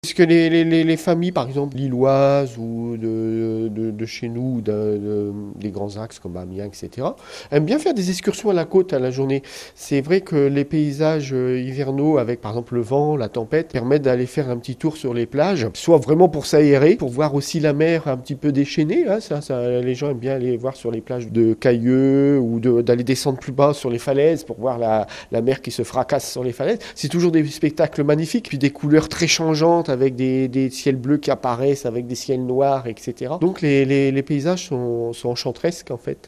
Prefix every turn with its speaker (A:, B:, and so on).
A: Est-ce que les familles, par exemple, lilloises ou de chez nous, des grands axes comme Amiens, etc., aiment bien faire des excursions à la côte à la journée. C'est vrai que les paysages hivernaux, avec par exemple le vent, la tempête, permettent d'aller faire un petit tour sur les plages, soit vraiment pour s'aérer, pour voir aussi la mer un petit peu déchaînée. Hein, les gens aiment bien aller voir sur les plages de Cailleux ou d'aller descendre plus bas sur les falaises pour voir la mer qui se fracasse sur les falaises. C'est toujours des spectacles magnifiques, puis des couleurs très changeantes avec des ciels bleus qui apparaissent, avec des ciels noirs, etc. Donc les paysages sont enchanteresques en fait.